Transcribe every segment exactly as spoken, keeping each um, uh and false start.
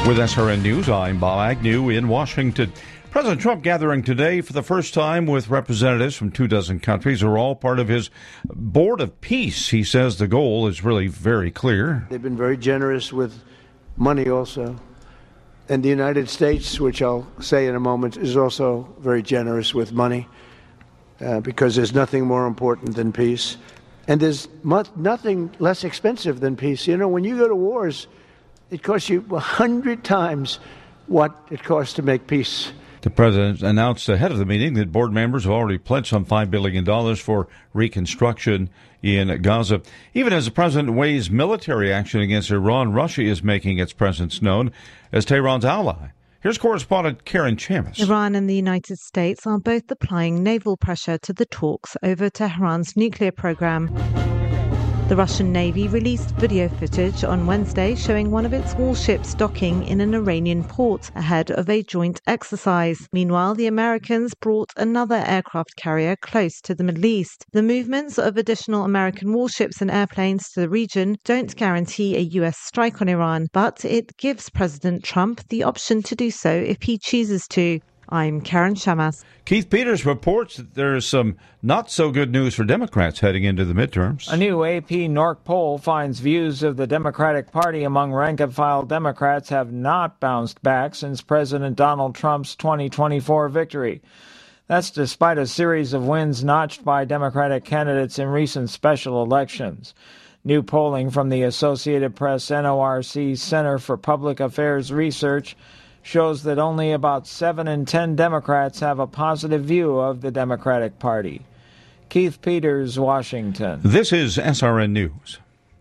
With S R N News, I'm Bob Agnew in Washington. President Trump gathering today for the first time with representatives from two dozen countries who are all part of his Board of Peace. He says the goal is really very clear. They've been very generous with money also. And the United States, which I'll say in a moment, is also very generous with money uh, because there's nothing more important than peace. And there's much, nothing less expensive than peace. You know, when you go to wars, it costs you a hundred times what it costs to make peace. The president announced ahead of the meeting that board members have already pledged some five billion dollars for reconstruction in Gaza. Even as the president weighs military action against Iran, Russia is making its presence known as Tehran's ally. Here's correspondent Karen Chamis. Iran and the United States are both applying naval pressure to the talks over Tehran's nuclear program. The Russian Navy released video footage on Wednesday showing one of its warships docking in an Iranian port ahead of a joint exercise. Meanwhile, the Americans brought another aircraft carrier close to the Middle East. The movements of additional American warships and airplanes to the region don't guarantee a U S strike on Iran, but it gives President Trump the option to do so if he chooses to. I'm Karen Chamas. Keith Peters reports that there is some not-so-good news for Democrats heading into the midterms. A new A P N O R C poll finds views of the Democratic Party among rank-and-file Democrats have not bounced back since President Donald Trump's twenty twenty-four victory. That's despite a series of wins notched by Democratic candidates in recent special elections. New polling from the Associated Press N O R C Center for Public Affairs Research shows that only about seven in ten Democrats have a positive view of the Democratic Party. Keith Peters, Washington. This is S R N News.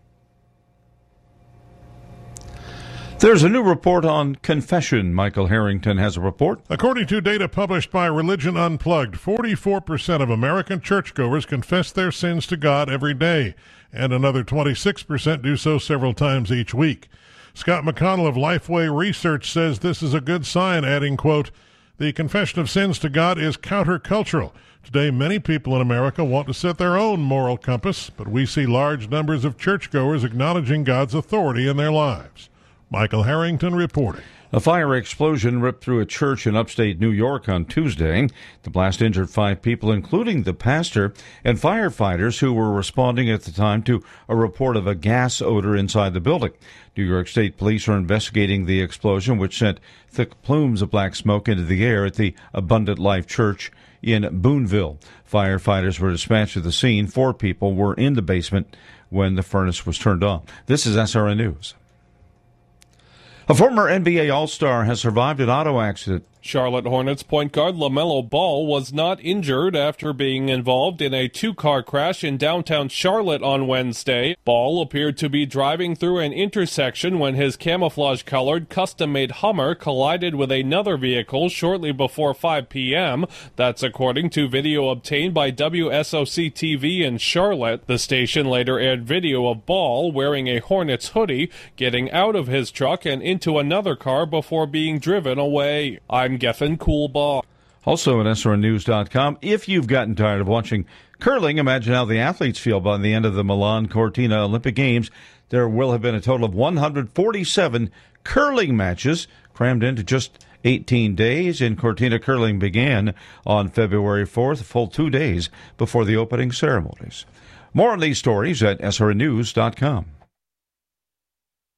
There's a new report on confession. Michael Harrington has a report. According to data published by Religion Unplugged, forty-four percent of American churchgoers confess their sins to God every day, and another twenty-six percent do so several times each week. Scott McConnell of Lifeway Research says this is a good sign, adding, quote, "The confession of sins to God is countercultural. Today, many people in America want to set their own moral compass, but we see large numbers of churchgoers acknowledging God's authority in their lives." Michael Harrington reporting. A fire explosion ripped through a church in upstate New York on Tuesday. The blast injured five people, including the pastor and firefighters who were responding at the time to a report of a gas odor inside the building. New York State Police are investigating the explosion, which sent thick plumes of black smoke into the air at the Abundant Life Church in Boonville. Firefighters were dispatched to the scene. Four people were in the basement when the furnace was turned on. This is S R N News. A former N B A All-Star has survived an auto accident. Charlotte Hornets point guard LaMelo Ball was not injured after being involved in a two-car crash in downtown Charlotte on Wednesday. Ball appeared to be driving through an intersection when his camouflage-colored, custom-made Hummer collided with another vehicle shortly before five p.m. That's according to video obtained by W S O C T V in Charlotte. The station later aired video of Ball wearing a Hornets hoodie, getting out of his truck and into another car before being driven away. I'm Geffen Coolbaugh. Also at S R N news dot com, if you've gotten tired of watching curling, imagine how the athletes feel by the end of the Milan Cortina Olympic Games. There will have been a total of one hundred forty-seven curling matches crammed into just eighteen days, and Cortina curling began on February fourth, a full two days before the opening ceremonies. More on these stories at S R N news dot com.